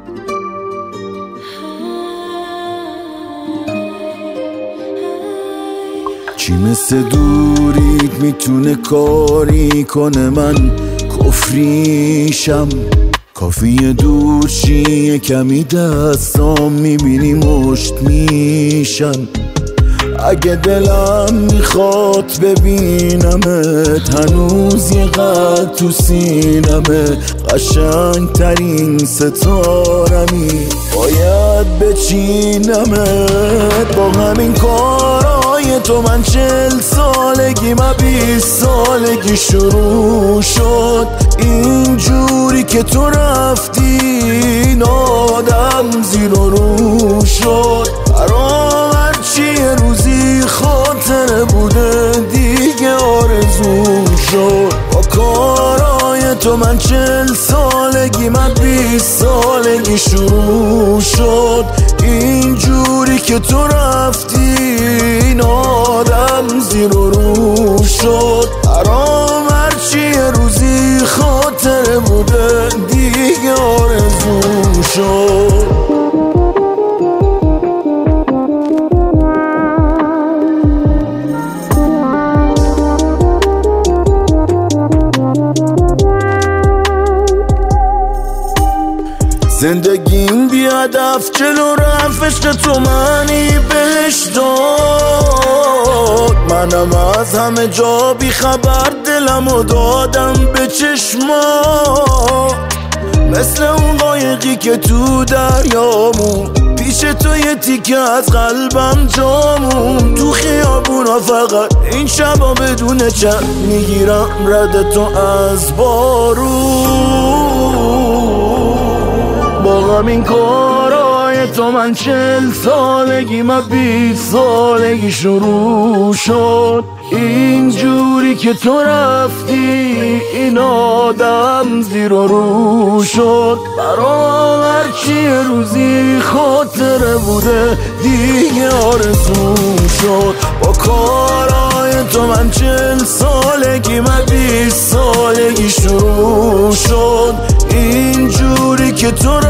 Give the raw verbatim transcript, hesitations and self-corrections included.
چی مثل دورید میتونه کاری کنه من کفریشم؟ کافیه دور چیه کمی دستام میبینی مشت میشن. اگه دلم میخواد ببینمت هنوز یه قد تو سینمه، قشنگ ترین ستارمی باید بچینمت. با همین کارای تو من چل سالگی من بیست سالگی شروع شد. اینجوری که تو رفتی این آدم زیر و رو شد. برام هرچی یه روزی خاطره بوده دیگه آرزو شد. با کارای تو من چل سالگی من بیست سالگی شروع شد. اینجوری که تو رفتی این آدم زیر و رو شد. برام هرچی یه روزی خاطره بوده دیگه آرزو شد. زندگیم بی هدف جلو رفت، عشق تو منی بهش داد. منم از همه جا بی خبر دلمو دادم به چشما، مثل اون قایقی که تو دریامون پیش تو یه تیکه از قلبم جامون. تو خیابونا فقط این شبا بدون چند میگیرم رد تو از بارون. با همین کارای تو من چل سالگی من بیست سالگی شروع شد. اینجوری که تو رفتی این آدم زیر و رو شد. برام هرچی یه روزی خاطره بوده دیگه آرزو شد. با کارای تو من چل سالگی من بیست سالگی شروع شد. اینجوری که تو